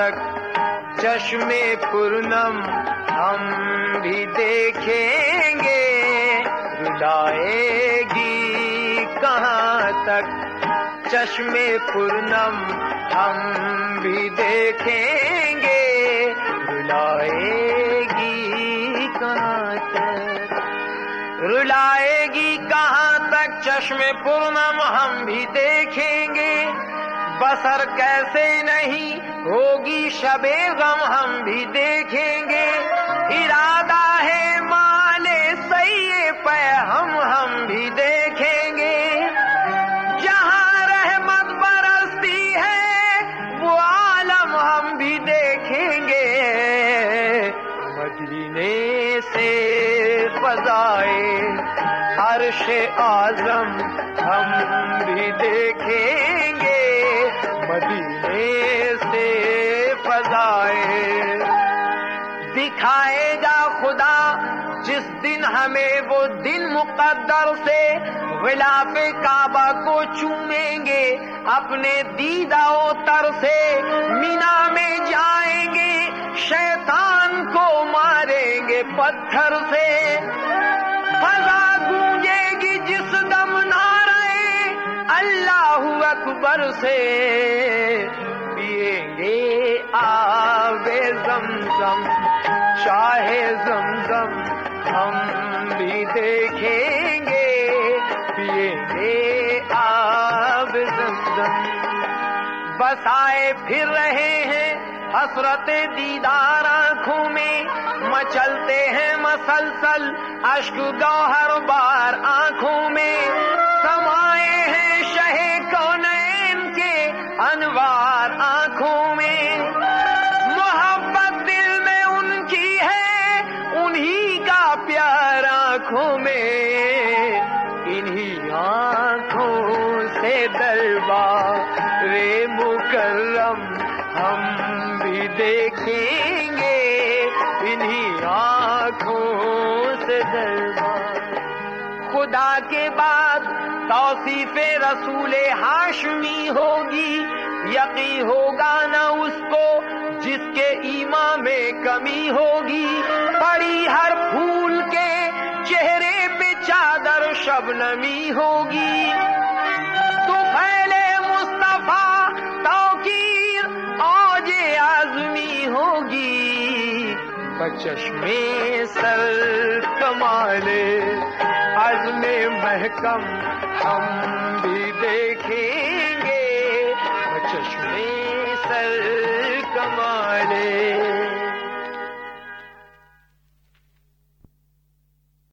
تک چشمے پورنم ہم بھی دیکھیں گے، رلائے گی کہاں تک چشمے پورنم ہم بھی دیکھیں گے، رلائے گی کہاں تک، رلائے گی کہاں تک چشمے پورنم ہم بھی دیکھیں گے، بسر کیسے نہیں ہوگی شب غم ہم بھی دیکھیں گے، ارادہ ہے مالے سیے پہ ہم بھی دیکھیں گے، جہاں رحمت برستی ہے وہ عالم ہم بھی دیکھیں گے، مدینے سے فضائے عرش اعظم ہم بھی دیکھیں گے، مدینے سے فضائے دکھائے گا خدا جس دن ہمیں، وہ دن مقدر سے غلاف کعبہ کو چومیں گے اپنے دیدہ و تر سے، مینا میں جائیں گے شیطان کو ماریں گے پتھر سے، فضا گونجے گی جس دم نعرہ اللہ اکبر سے، پیئیں گے آب زمزم شاہ زمزم ہم بھی دیکھیں گے، پیئیں گے آب زمزم، بس آئے پھر رہے ہیں حسرت دیدار آنکھوں میں، مچلتے ہیں مسلسل اشک گوہر بار آنکھوں میں، سمائے ہیں شہ کونین کے انوار آنکھوں میں، محبت دل میں ان کی ہے انہی کا پیار آنکھوں میں، انہی آنکھوں سے دربار مکرم ہم بھی دیکھیں گے، انہی آنکھوں سے دربار، خدا کے بعد توصیف رسول ہاشمی ہوگی، یقین ہوگا نہ اس کو جس کے ایمان میں کمی ہوگی، پڑی ہر پھول کے چہرے پہ چادر شبنمی ہوگی، تو پھیلے مصطفیٰ توقیر اوج اعظمی ہوگی، بچشمے سر کمالے عزم محکم ہم بھی دیکھیں گے، بچشمے سر کمالے